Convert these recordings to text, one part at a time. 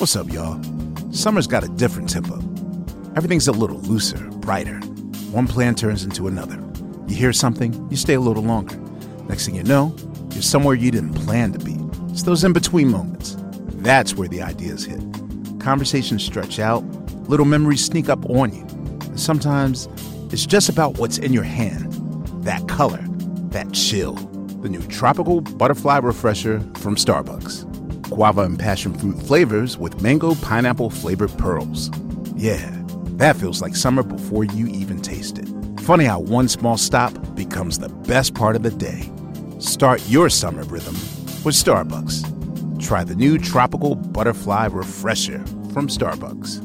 What's up, y'all? Summer's got a different tempo. Everything's a little looser, brighter. One plan turns into another. You hear something, you stay a little longer. Next thing you know, you're somewhere you didn't plan to be. It's those in-between moments. That's where the ideas hit. Conversations stretch out, little memories sneak up on you. And sometimes it's just about what's in your hand. That color, that chill. The new Tropical Butterfly Refresher from Starbucks. Guava and passion fruit flavors with mango pineapple flavored pearls. Yeah, that feels like summer before you even taste it. Funny how one small stop becomes the best part of the day. Start your summer rhythm with Starbucks. Try the new Tropical Butterfly Refresher from Starbucks.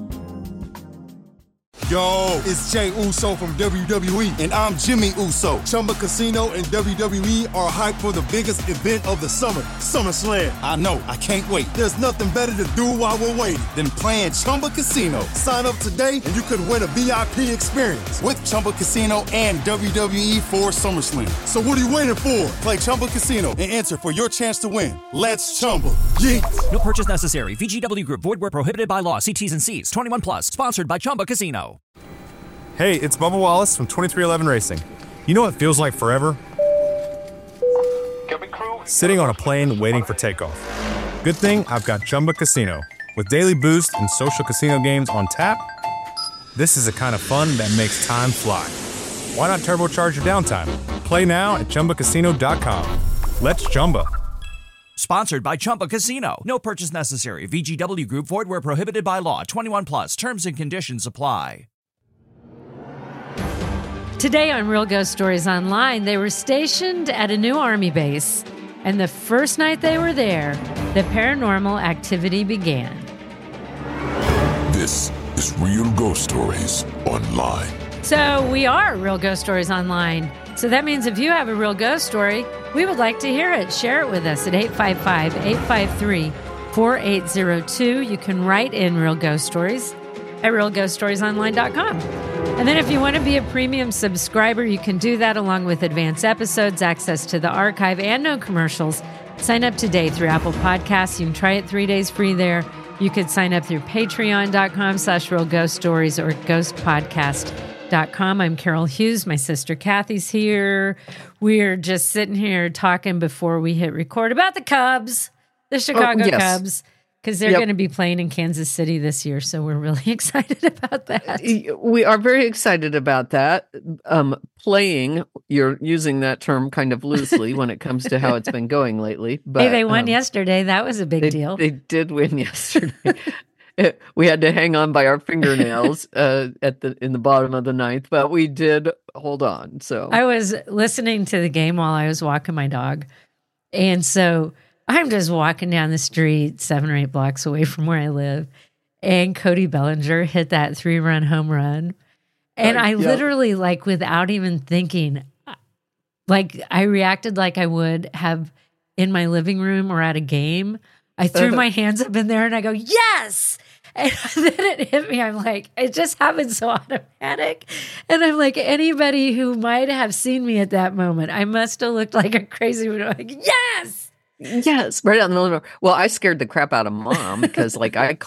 Yo, it's Jay Uso from WWE, and I'm Jimmy Uso. Chumba Casino and WWE are hyped for the biggest event of the summer, SummerSlam. I know, I can't wait. There's nothing better to do while we're waiting than playing Chumba Casino. Sign up today and you could win a VIP experience with Chumba Casino and WWE for SummerSlam. So what are you waiting for? Play Chumba Casino and enter for your chance to win. Let's Chumba. Yeah. No purchase necessary. VGW Group. Void where prohibited by law. See T's and C's. 21 plus. Sponsored by Chumba Casino. Hey, it's Bubba Wallace from 2311 Racing. You know what feels like forever? Sitting on a plane waiting for takeoff. Good thing I've got Chumba Casino. With daily boost and social casino games on tap, this is the kind of fun that makes time fly. Why not turbocharge your downtime? Play now at ChumbaCasino.com. Let's Chumba. Sponsored by Chumba Casino. No purchase necessary. VGW Group. Void where prohibited by law. 21 plus. Terms and conditions apply. Today on Real Ghost Stories Online, they were stationed at a new Army base, and the first night they were there, the paranormal activity began. This is Real Ghost Stories Online. So we are Real Ghost Stories Online. So that means if you have a real ghost story, we would like to hear it. Share it with us at 855-853-4802. You can write in Real Ghost Stories at realghoststoriesonline.com. And then if you want to be a premium subscriber, you can do that along with advanced episodes, access to the archive, and no commercials. Sign up today through Apple Podcasts. You can try it 3 days free there. You could sign up through patreon.com/realghoststories or ghostpodcast.com. I'm Carol Hughes. My sister Kathy's here. We're just sitting here talking before we hit record about the Cubs, the Chicago Cubs. Because they're going to be playing in Kansas City this year, so we're really excited about that. We are very excited about that. Playing, you're using that term kind of loosely when it comes to how it's been going lately. But hey, they won yesterday. That was a big deal. They did win yesterday. We had to hang on by our fingernails in the bottom of the ninth, but we did hold on. So I was listening to the game while I was walking my dog, and so I'm just walking down the street 7 or 8 blocks away from where I live, and Cody Bellinger hit that 3-run home run. And I literally, like, without even thinking, like, I reacted like I would have in my living room or at a game. I threw my hands up in there and I go, yes! And then it hit me. I'm like, it just happened so automatic. And I'm like, anybody who might have seen me at that moment, I must have looked like a crazy one. I'm like, yes! Yes, right out in the middle of the. Well, I scared the crap out of Mom because, like, I'm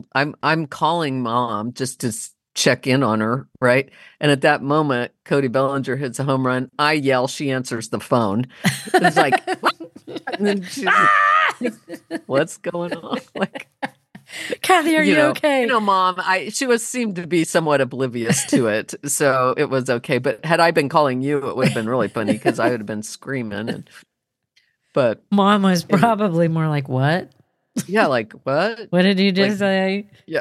calling Mom just to check in on her, right? And at that moment, Cody Bellinger hits a home run. I yell, she answers the phone. It's like, and then she's like, what's going on? Like, Kathy, are you okay? Mom, she seemed to be somewhat oblivious to it, so it was okay. But had I been calling you, it would have been really funny because I would have been screaming. But Mom was probably more like, what? Yeah, like, what? What did you just say? Yeah.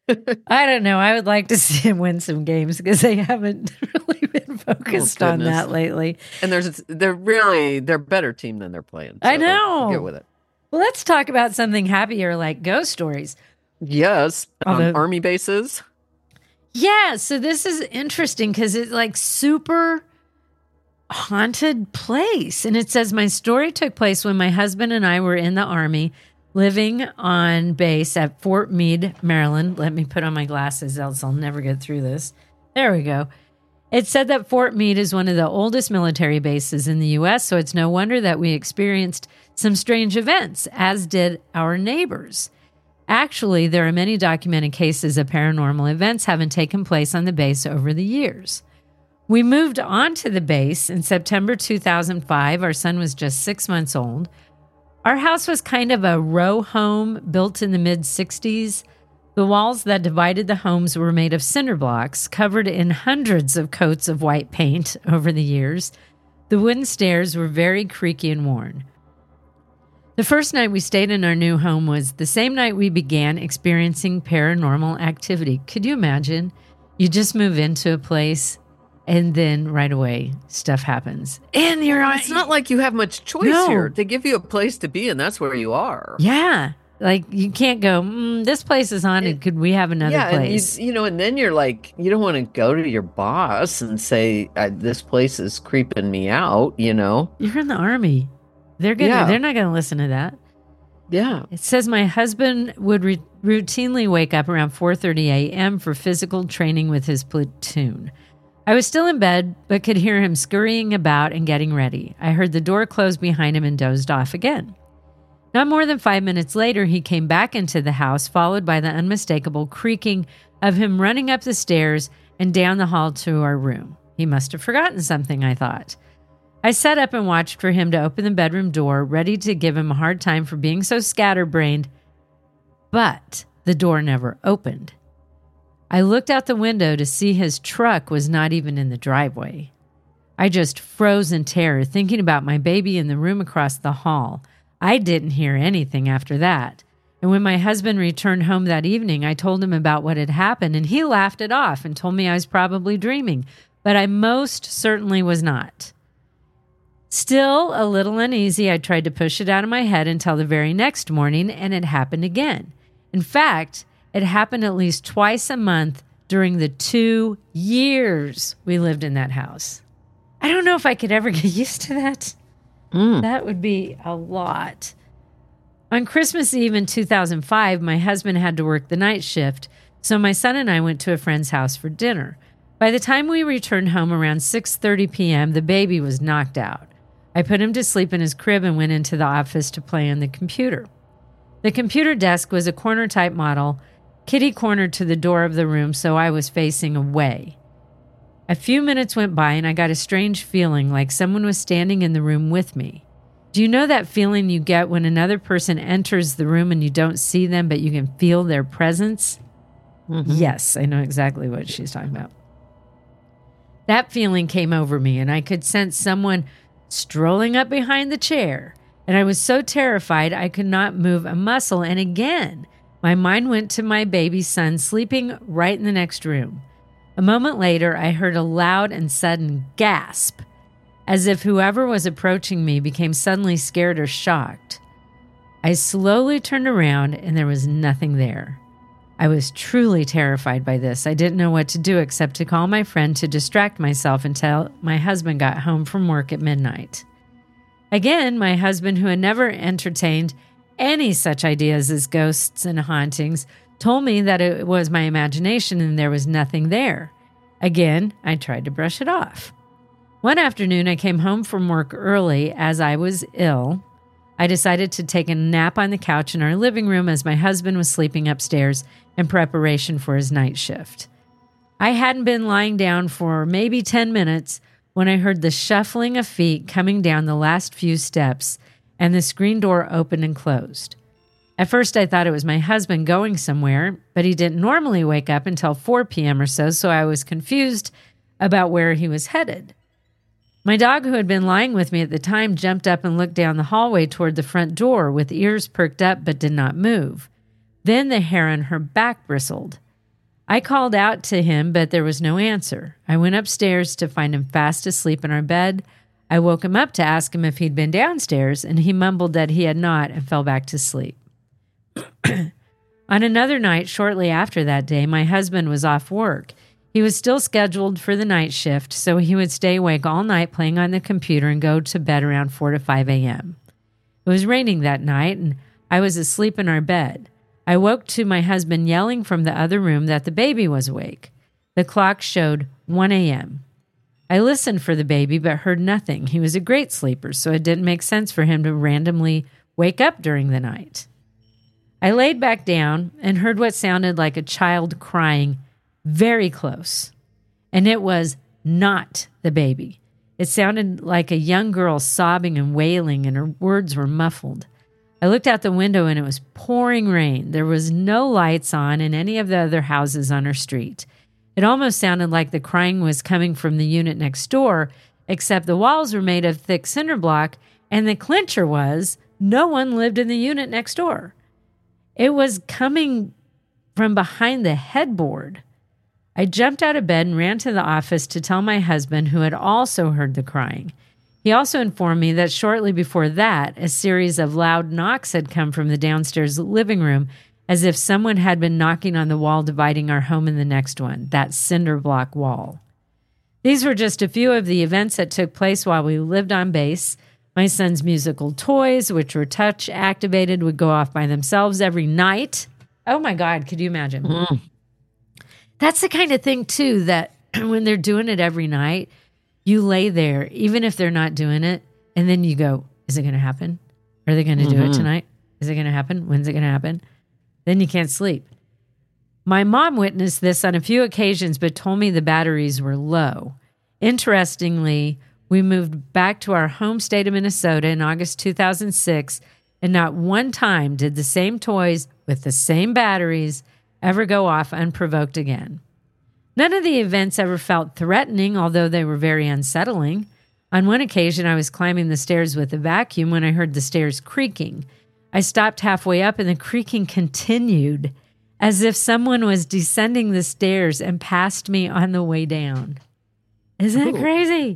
I don't know. I would like to see him win some games because they haven't really been focused on that lately. And they're a better team than they're playing. So I know. Get with it. Well, let's talk about something happier like ghost stories. Yes. Army bases. Yeah. So this is interesting because it's like super haunted place. And it says, my story took place when my husband and I were in the Army living on base at Fort Meade, Maryland. Let me put on my glasses, else I'll never get through this. There we go. It said that Fort Meade is one of the oldest military bases in the U.S., so it's no wonder that we experienced some strange events, as did our neighbors. Actually, there are many documented cases of paranormal events having taken place on the base over the years. We moved on to the base in September 2005. Our son was just 6 months old. Our house was kind of a row home built in the mid-60s. The walls that divided the homes were made of cinder blocks, covered in hundreds of coats of white paint over the years. The wooden stairs were very creaky and worn. The first night we stayed in our new home was the same night we began experiencing paranormal activity. Could you imagine? You just move into a place and then right away stuff happens. And you're on. It's not like you have much choice here. They give you a place to be, and that's where you are. Yeah. Like, you can't go, this place is haunted. Could we have another place? And and then you're like, you don't want to go to your boss and say, this place is creeping me out, You're in the Army. They're not going to listen to that. Yeah. It says my husband would routinely wake up around 4:30 a.m. for physical training with his platoon. I was still in bed, but could hear him scurrying about and getting ready. I heard the door close behind him and dozed off again. Not more than 5 minutes later, he came back into the house, followed by the unmistakable creaking of him running up the stairs and down the hall to our room. He must have forgotten something, I thought. I sat up and watched for him to open the bedroom door, ready to give him a hard time for being so scatterbrained. But the door never opened. I looked out the window to see his truck was not even in the driveway. I just froze in terror, thinking about my baby in the room across the hall. I didn't hear anything after that. And when my husband returned home that evening, I told him about what had happened, and he laughed it off and told me I was probably dreaming, but I most certainly was not. Still a little uneasy, I tried to push it out of my head until the very next morning, and it happened again. In fact, it happened at least twice a month during the 2 years we lived in that house. I don't know if I could ever get used to that. That would be a lot. On Christmas Eve in 2005, my husband had to work the night shift, so my son and I went to a friend's house for dinner. By the time we returned home around 6:30 p.m., the baby was knocked out. I put him to sleep in his crib and went into the office to play on the computer. The computer desk was a corner-type model, kitty-cornered to the door of the room, so I was facing away. A few minutes went by and I got a strange feeling like someone was standing in the room with me. Do you know that feeling you get when another person enters the room and you don't see them, but you can feel their presence? Mm-hmm. Yes, I know exactly what she's talking about. That feeling came over me and I could sense someone strolling up behind the chair. And I was so terrified I could not move a muscle. And again, my mind went to my baby son sleeping right in the next room. A moment later, I heard a loud and sudden gasp, as if whoever was approaching me became suddenly scared or shocked. I slowly turned around and there was nothing there. I was truly terrified by this. I didn't know what to do except to call my friend to distract myself until my husband got home from work at midnight. Again, my husband, who had never entertained any such ideas as ghosts and hauntings, told me that it was my imagination and there was nothing there. Again, I tried to brush it off. One afternoon, I came home from work early as I was ill. I decided to take a nap on the couch in our living room as my husband was sleeping upstairs in preparation for his night shift. I hadn't been lying down for maybe 10 minutes when I heard the shuffling of feet coming down the last few steps and the screen door opened and closed. At first, I thought it was my husband going somewhere, but he didn't normally wake up until 4 p.m. or so I was confused about where he was headed. My dog, who had been lying with me at the time, jumped up and looked down the hallway toward the front door with ears perked up but did not move. Then the hair on her back bristled. I called out to him, but there was no answer. I went upstairs to find him fast asleep in our bed. I woke him up to ask him if he'd been downstairs, and he mumbled that he had not and fell back to sleep. On another night, shortly after that day, my husband was off work. He was still scheduled for the night shift, so he would stay awake all night playing on the computer and go to bed around 4 to 5 a.m. It was raining that night, and I was asleep in our bed. I woke to my husband yelling from the other room that the baby was awake. The clock showed 1 a.m. I listened for the baby, but heard nothing. He was a great sleeper, so it didn't make sense for him to randomly wake up during the night. I laid back down and heard what sounded like a child crying very close. And it was not the baby. It sounded like a young girl sobbing and wailing, and her words were muffled. I looked out the window and it was pouring rain. There was no lights on in any of the other houses on our street. It almost sounded like the crying was coming from the unit next door, except the walls were made of thick cinder block, and the clincher was no one lived in the unit next door. It was coming from behind the headboard. I jumped out of bed and ran to the office to tell my husband, who had also heard the crying. He also informed me that shortly before that, a series of loud knocks had come from the downstairs living room, as if someone had been knocking on the wall dividing our home and the next one, that cinder block wall. These were just a few of the events that took place while we lived on base. My son's musical toys, which were touch activated, would go off by themselves every night. Oh my God, could you imagine? That's the kind of thing, too, that when they're doing it every night, you lay there, even if they're not doing it, and then you go, is it going to happen? Are they going to do it tonight? Is it going to happen? When's it going to happen? Then you can't sleep. My mom witnessed this on a few occasions, but told me the batteries were low. Interestingly, we moved back to our home state of Minnesota in August 2006, and not one time did the same toys with the same batteries ever go off unprovoked again. None of the events ever felt threatening, although they were very unsettling. On one occasion, I was climbing the stairs with a vacuum when I heard the stairs creaking. I stopped halfway up and the creaking continued, as if someone was descending the stairs and passed me on the way down. Isn't that crazy?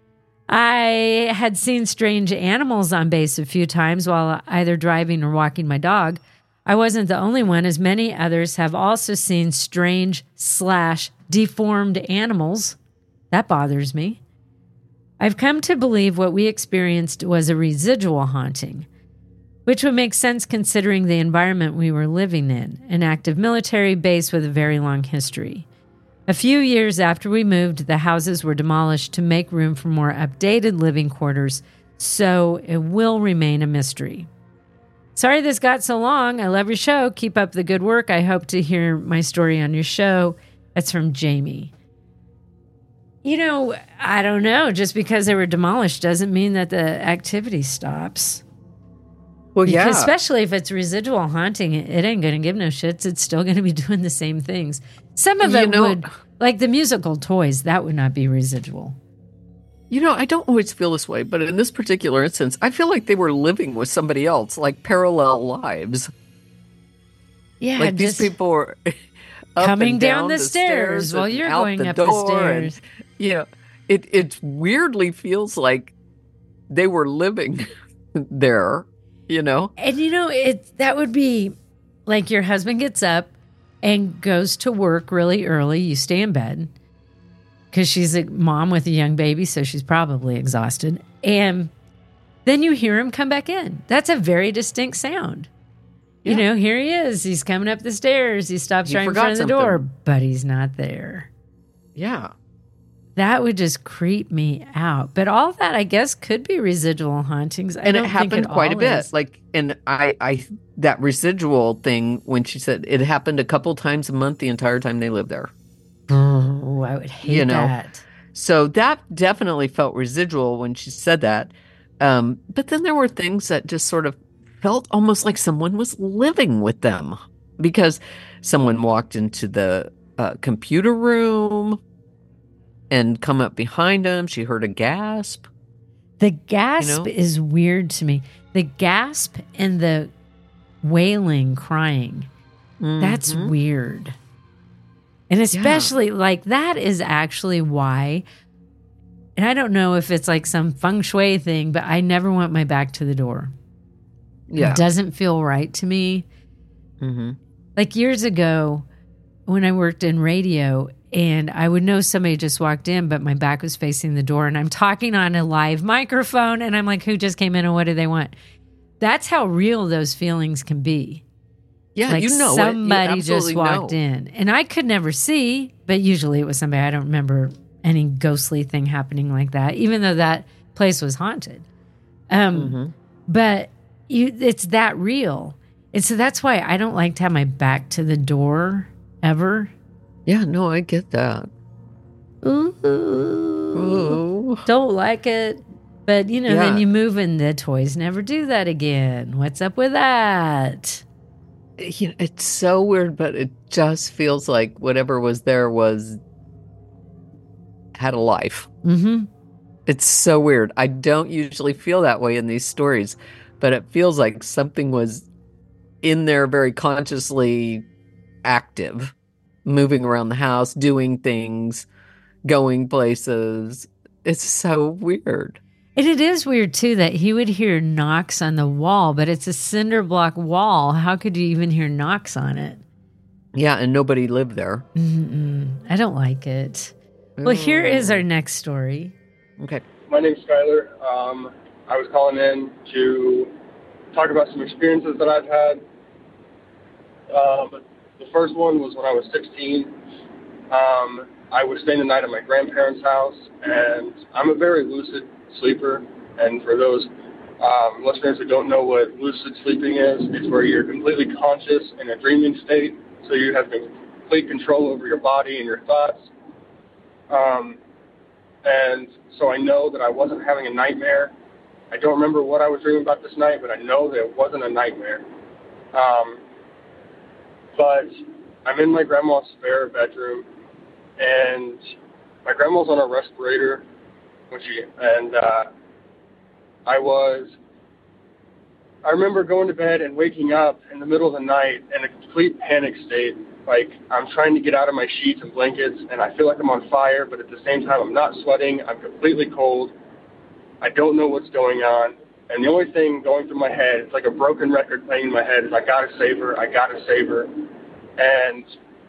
I had seen strange animals on base a few times while either driving or walking my dog. I wasn't the only one, as many others have also seen strange/deformed animals. That bothers me. I've come to believe what we experienced was a residual haunting, which would make sense considering the environment we were living in, an active military base with a very long history. A few years after we moved, the houses were demolished to make room for more updated living quarters, so it will remain a mystery. Sorry this got so long. I love your show. Keep up the good work. I hope to hear my story on your show. That's from Jamie. You know, I don't know. Just because they were demolished doesn't mean that the activity stops. Well, yeah. Especially if it's residual haunting, it ain't going to give no shits. It's still going to be doing the same things. Some of it would, like the musical toys, that would not be residual. You know, I don't always feel this way, but in this particular instance, I feel like they were living with somebody else, like parallel lives. Yeah, like these people were up coming and down the stairs while you're going up the stairs. And, it weirdly feels like they were living there, you know? And, that would be like your husband gets up and goes to work really early. You stay in bed. Because she's a mom with a young baby, so she's probably exhausted. And then you hear him come back in. That's a very distinct sound. Yeah. Here he is. He's coming up the stairs. He stops right in front of the door, but he's not there. Yeah. That would just creep me out. But all that, I guess, could be residual hauntings. And it happened quite a bit. And I that residual thing, when she said it happened a couple times a month the entire time they lived there. Oh, I would hate that. So that definitely felt residual when she said that. But then there were things that just sort of felt almost like someone was living with them, because someone walked into the computer room and come up behind them. She heard a gasp. The gasp is weird to me. The gasp and the wailing, crying, that's weird. And especially that is actually why, and I don't know if it's like some feng shui thing, but I never want my back to the door. Yeah. It doesn't feel right to me. Mm-hmm. Like years ago when I worked in radio, and I would know somebody just walked in, but my back was facing the door, and I'm talking on a live microphone, and I'm like, who just came in and what do they want? That's how real those feelings can be. Yeah, like somebody just walked in, and I could never see, but usually it was somebody. I don't remember any ghostly thing happening like that, even though that place was haunted. But it's that real. And so that's why I don't like to have my back to the door ever. Yeah, no, I get that. Ooh. Don't like it. But, then you move and the toys never do that again. What's up with that? It's so weird, but it just feels like whatever was there had a life. Mm-hmm. It's so weird. I don't usually feel that way in these stories, but it feels like something was in there very consciously active, moving around the house, doing things, going places. It's so weird. And it is weird, too, that he would hear knocks on the wall, but it's a cinder block wall. How could you even hear knocks on it? Yeah, and nobody lived there. I don't like it. Well, here is our next story. Okay. My name's Skyler. I was calling in to talk about some experiences that I've had. The first one was when I was 16. I was staying the night at my grandparents' house, and I'm a very lucid sleeper. And for those listeners who don't know what lucid sleeping is, it's where you're completely conscious in a dreaming state, so you have complete control over your body and your thoughts. And so I know that I wasn't having a nightmare. I don't remember what I was dreaming about this night, but I know that it wasn't a nightmare. But I'm in my grandma's spare bedroom, and my grandma's on a respirator, I remember going to bed and waking up in the middle of the night in a complete panic state. Like, I'm trying to get out of my sheets and blankets, and I feel like I'm on fire, but at the same time, I'm not sweating. I'm completely cold. I don't know what's going on. And the only thing going through my head, it's like a broken record playing in my head, is I gotta save her, I gotta save her. And,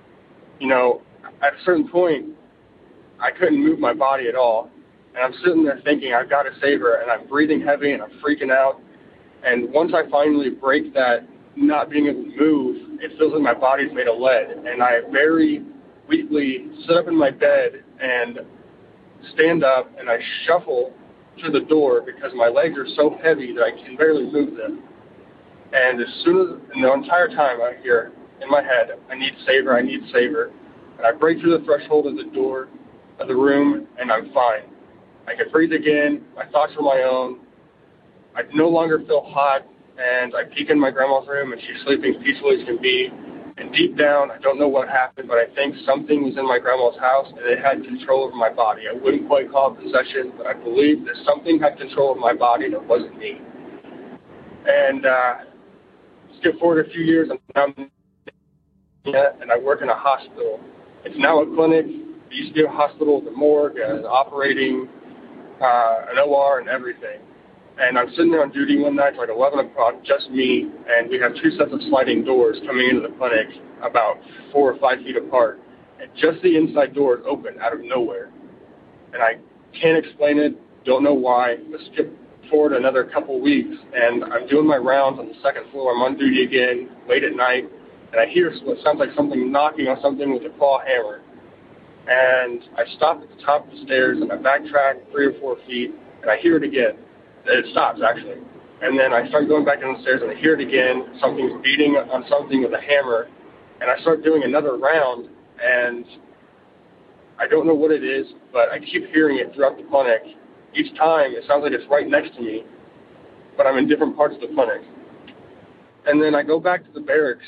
at a certain point, I couldn't move my body at all. And I'm sitting there thinking, I've got to save her, and I'm breathing heavy, and I'm freaking out. And once I finally break that not being able to move, it feels like my body's made of lead. And I very weakly sit up in my bed and stand up, and I shuffle to the door because my legs are so heavy that I can barely move them. And as soon as, and the entire time I hear in my head, I need to save her, I need to save her. And I break through the threshold of the door of the room, and I'm fine. I can breathe again. My thoughts are my own. I no longer feel hot, and I peek in my grandma's room, and she's sleeping peacefully as can be. And deep down, I don't know what happened, but I think something was in my grandma's house, and it had control over my body. I wouldn't quite call it possession, but I believe that something had control of my body, and it wasn't me. And skip forward a few years, and I work in a hospital. It's now a clinic. It used to be a hospital with a morgue, an operating, an OR, and everything. And I'm sitting there on duty one night, like 11 o'clock, just me, and we have two sets of sliding doors coming into the clinic about 4 or 5 feet apart. And just the inside door is open out of nowhere. And I can't explain it, don't know why. Let's skip forward another couple weeks, and I'm doing my rounds on the second floor. I'm on duty again, late at night, and I hear what sounds like something knocking on something with a claw hammer. And I stop at the top of the stairs, and I backtrack 3 or 4 feet, and I hear it again. It stops, actually. And then I start going back down the stairs, and I hear it again. Something's beating on something with a hammer. And I start doing another round, and I don't know what it is, but I keep hearing it throughout the clinic. Each time, it sounds like it's right next to me, but I'm in different parts of the clinic. And then I go back to the barracks,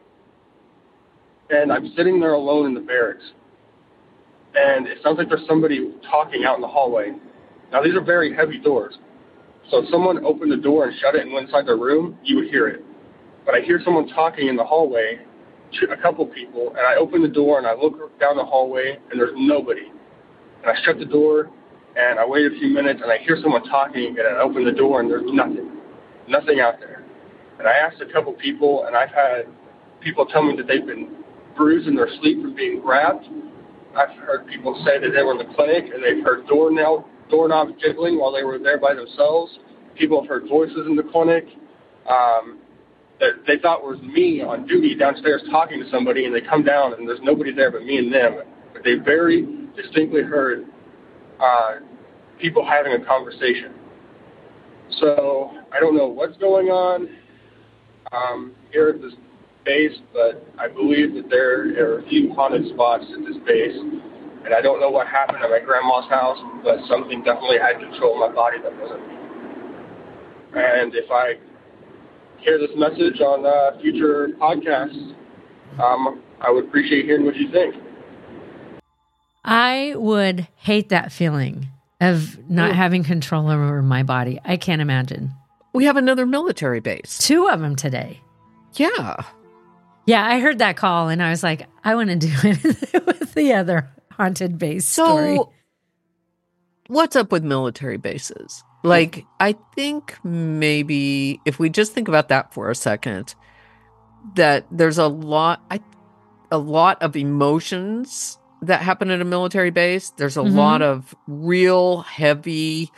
and I'm sitting there alone in the barracks. And it sounds like there's somebody talking out in the hallway. Now, these are very heavy doors. So if someone opened the door and shut it and went inside their room, you would hear it. But I hear someone talking in the hallway, a couple people, and I open the door and I look down the hallway, and there's nobody. And I shut the door, and I wait a few minutes, and I hear someone talking, and I open the door, and there's nothing out there. And I asked a couple people, and I've had people tell me that they've been bruised in their sleep from being grabbed. I've heard people say that they were in the clinic, and they've heard doorknobs jiggling while they were there by themselves. People have heard voices in the clinic that they thought was me on duty downstairs talking to somebody, and they come down, and there's nobody there but me and them. But they very distinctly heard people having a conversation. So I don't know what's going on. here at this base, but I believe that there are a few haunted spots at this base. And I don't know what happened at my grandma's house, but something definitely had control of my body that wasn't me. And if I hear this message on future podcasts, I would appreciate hearing what you think. I would hate that feeling of not having control over my body. I can't imagine. We have another military base. 2 of them today. Yeah. Yeah, I heard that call and I was like, I want to do it with the other haunted base story. So, what's up with military bases? Like, I think maybe if we just think about that for a second, that there's a lot of emotions that happen at a military base. There's a lot of real heavy,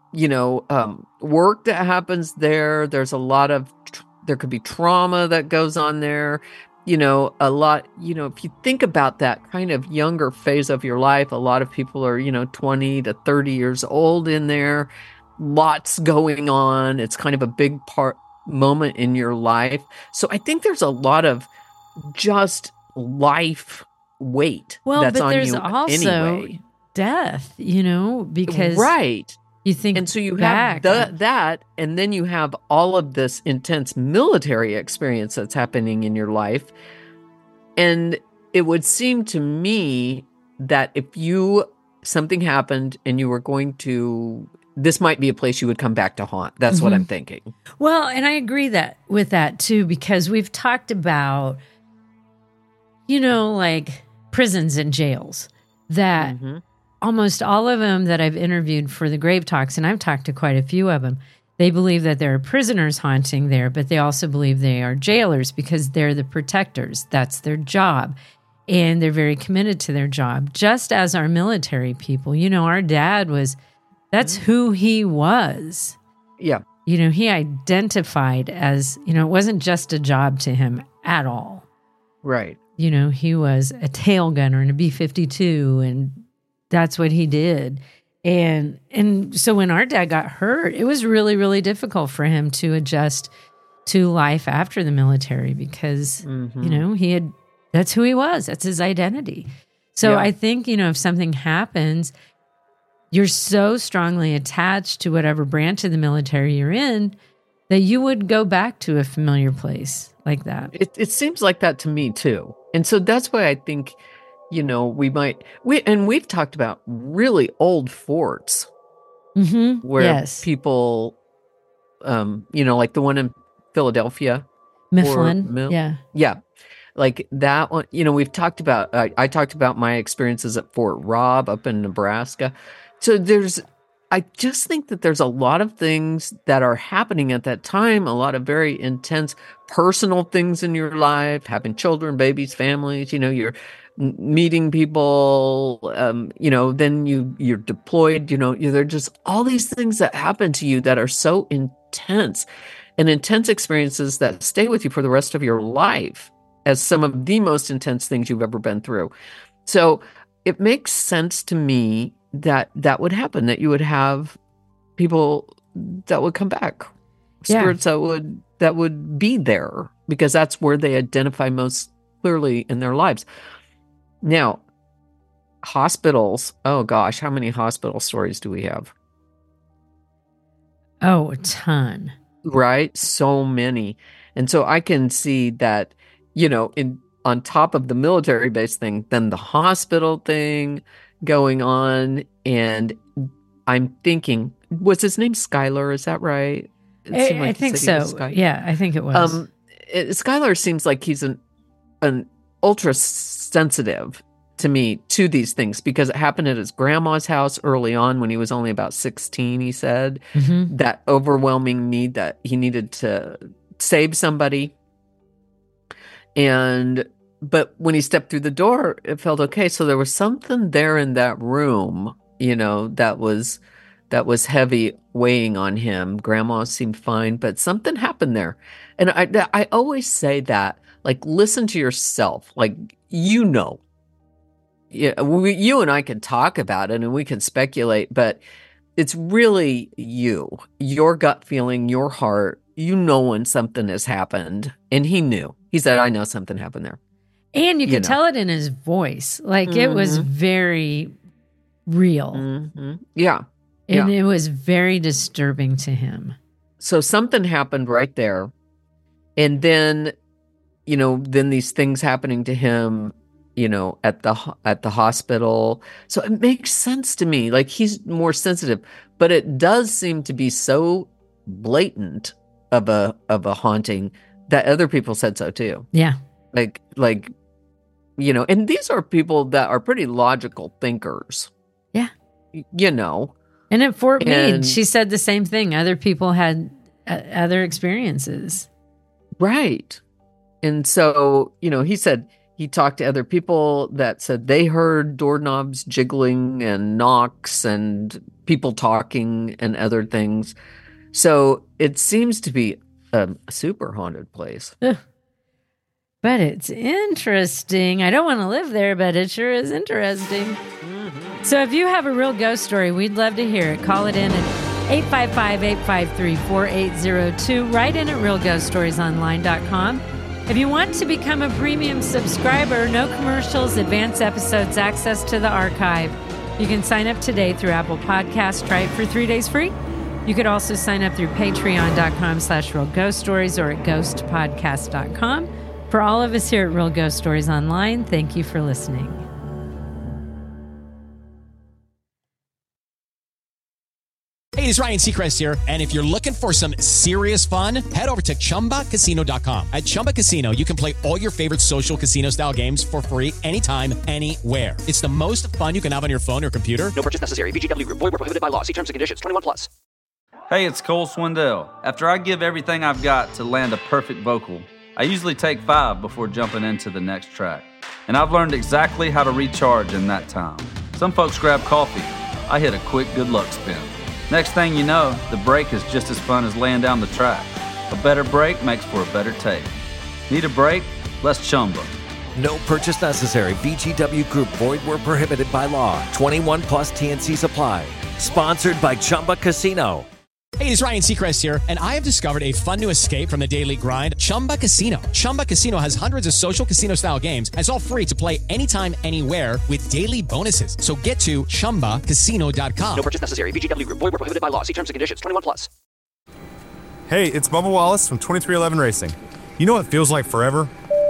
work that happens there. There's a lot of, there could be trauma that goes on there. A lot, if you think about that kind of younger phase of your life, a lot of people are, 20 to 30 years old in there, lots going on. It's kind of a big moment in your life. So I think there's a lot of just life weight that's but on there's you also anyway. death, because right. You think, and so you have that, and then you have all of this intense military experience that's happening in your life. And it would seem to me that if something happened and you were going to, this might be a place you would come back to haunt. That's what I'm thinking. Well, and I agree with that too, because we've talked about, like prisons and jails that almost all of them that I've interviewed for the Grave Talks, and I've talked to quite a few of them, they believe that there are prisoners haunting there, but they also believe they are jailers because they're the protectors. That's their job. And they're very committed to their job, just as our military people. Our dad that's who he was. Yeah. He identified as, it wasn't just a job to him at all. Right. He was a tail gunner in a B-52, and that's what he did. And so when our dad got hurt, it was really, really difficult for him to adjust to life after the military because, that's who he was. That's his identity. So I think, if something happens, you're so strongly attached to whatever branch of the military you're in that you would go back to a familiar place like that. It seems like that to me too. And so that's why I think, we've talked about really old forts where people, like the one in Philadelphia. Mifflin. Yeah. Like that one, we've talked about, I talked about my experiences at Fort Robb up in Nebraska. So I just think that there's a lot of things that are happening at that time, a lot of very intense personal things in your life, having children, babies, families, you're meeting people, then you're deployed, there are just all these things that happen to you that are so intense and intense experiences that stay with you for the rest of your life as some of the most intense things you've ever been through. So it makes sense to me that would happen, that you would have people that would come back, spirits that would be there because that's where they identify most clearly in their lives. Now, hospitals, oh gosh, how many hospital stories do we have? Oh, a ton. Right? So many. And so I can see that, on top of the military base thing, then the hospital thing going on. And I'm thinking, was his name Skylar? Is that right? I think so. Yeah, I think it was. Skylar seems like he's an ultra sensitive to me to these things because it happened at his grandma's house early on when he was only about 16, he said. That overwhelming need that he needed to save somebody. But when he stepped through the door, it felt okay. So there was something there in that room, that was heavy weighing on him. Grandma seemed fine, but something happened there. And I always say that, like, listen to yourself. Like, you and I can talk about it and we can speculate, but it's really your gut feeling, your heart, when something has happened. And he knew. He said, I know something happened there. And you could tell it in his voice. Like it was very real. Mm-hmm. Yeah. And it was very disturbing to him. So something happened right there. And then, then these things happening to him, at the hospital. So it makes sense to me. Like he's more sensitive, but it does seem to be so blatant of a haunting that other people said so too. Yeah. Like, and these are people that are pretty logical thinkers. Yeah. And at Fort Meade, she said the same thing. Other people had other experiences. Right. And so, he said he talked to other people that said they heard doorknobs jiggling and knocks and people talking and other things. So it seems to be a super haunted place. Ugh. But it's interesting. I don't want to live there, but it sure is interesting. Mm-hmm. So if you have a real ghost story, we'd love to hear it. Call it in at 855-853-4802. Write in at realghoststoriesonline.com. If you want to become a premium subscriber, no commercials, advanced episodes, access to the archive, you can sign up today through Apple Podcasts. Try it for 3 days free. You could also sign up through patreon.com/realghoststories or at ghostpodcast.com. For all of us here at Real Ghost Stories Online, thank you for listening. Hey, it's Ryan Seacrest here, and if you're looking for some serious fun, head over to ChumbaCasino.com. At Chumba Casino, you can play all your favorite social casino-style games for free anytime, anywhere. It's the most fun you can have on your phone or computer. No purchase necessary. VGW Group. Void where prohibited by law. See terms and conditions. 21+. Hey, it's Cole Swindell. After I give everything I've got to land a perfect vocal, I usually take 5 before jumping into the next track. And I've learned exactly how to recharge in that time. Some folks grab coffee. I hit a quick good luck spin. Next thing you know, the break is just as fun as laying down the track. A better break makes for a better take. Need a break? Let's Chumba. No purchase necessary. VGW Group. Void where prohibited by law. 21+ TNCs apply. Sponsored by Chumba Casino. Hey, it's Ryan Seacrest here, and I have discovered a fun new escape from the daily grind, Chumba Casino. Chumba Casino has hundreds of social casino-style games, and it's all free to play anytime, anywhere with daily bonuses. So get to ChumbaCasino.com. No purchase necessary. VGW Group. Void where prohibited by law. See terms and conditions. 21+. Hey, it's Bubba Wallace from 2311 Racing. You know what feels like forever?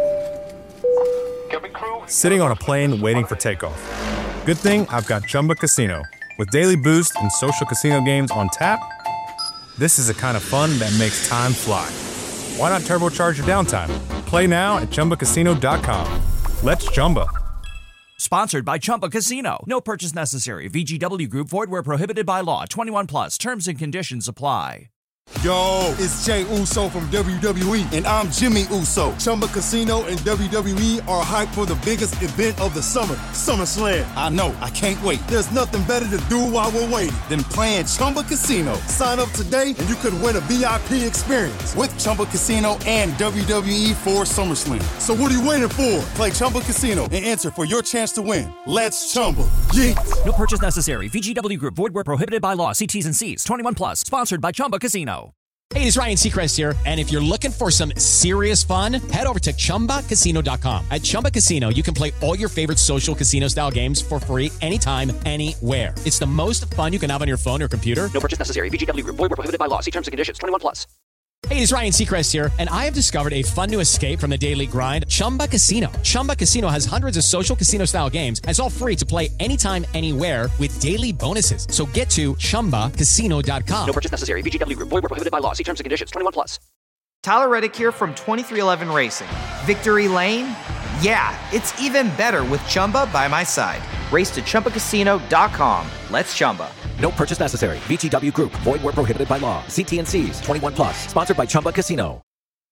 Sitting on a plane waiting for takeoff. Good thing I've got Chumba Casino. With daily boost and social casino games on tap, this is the kind of fun that makes time fly. Why not turbocharge your downtime? Play now at ChumbaCasino.com. Let's Chumba. Sponsored by Chumba Casino. No purchase necessary. VGW Group. Void where prohibited by law. 21+. Terms and conditions apply. Yo, it's Jay Uso from WWE, and I'm Jimmy Uso. Chumba Casino and WWE are hyped for the biggest event of the summer, SummerSlam. I know, I can't wait. There's nothing better to do while we're waiting than playing Chumba Casino. Sign up today and you could win a VIP experience with Chumba Casino and WWE for SummerSlam. So what are you waiting for? Play Chumba Casino and enter for your chance to win. Let's Chumba. Yeah. No purchase necessary. VGW Group. Void where prohibited by law. See T's and C's. 21+. Sponsored by Chumba Casino. Hey, it's Ryan Seacrest here, and if you're looking for some serious fun, head over to ChumbaCasino.com. At Chumba Casino, you can play all your favorite social casino-style games for free anytime, anywhere. It's the most fun you can have on your phone or computer. No purchase necessary. VGW Group. Void where prohibited by law. See terms and conditions. 21+. Hey, it's Ryan Seacrest here, and I have discovered a fun new escape from the daily grind, Chumba Casino. Chumba Casino has hundreds of social casino-style games, and it's all free to play anytime, anywhere with daily bonuses. So get to ChumbaCasino.com. No purchase necessary. VGW Group. Void where prohibited by law. See terms and conditions. 21+. Tyler Reddick here from 2311 Racing. Victory Lane? Yeah, it's even better with Chumba by my side. Race to ChumbaCasino.com. Let's Chumba. No purchase necessary. VGW Group. Void where prohibited by law. See TNCs. 21+. Sponsored by Chumba Casino.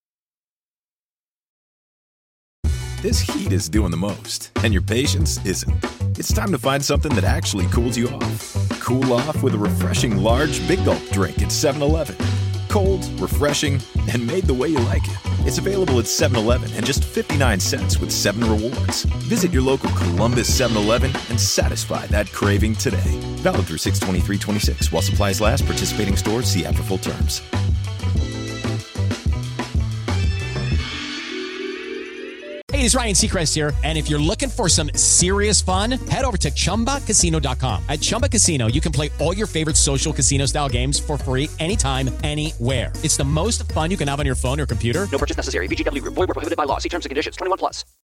This heat is doing the most, and your patience isn't. It's time to find something that actually cools you off. Cool off with a refreshing large Big Gulp drink at 7-Eleven. Cold, refreshing, and made the way you like it. It's available at 7-Eleven and just 59 cents with 7 rewards. Visit your local Columbus 7-Eleven and satisfy that craving today. Valid through 6/23/26 while supplies last. Participating stores see app for full terms. it's Ryan Seacrest here. And if you're looking for some serious fun, head over to ChumbaCasino.com. At Chumba Casino, you can play all your favorite social casino-style games for free anytime, anywhere. It's the most fun you can have on your phone or computer. No purchase necessary. VGW Group. Void where prohibited by law. See terms and conditions. 21 plus.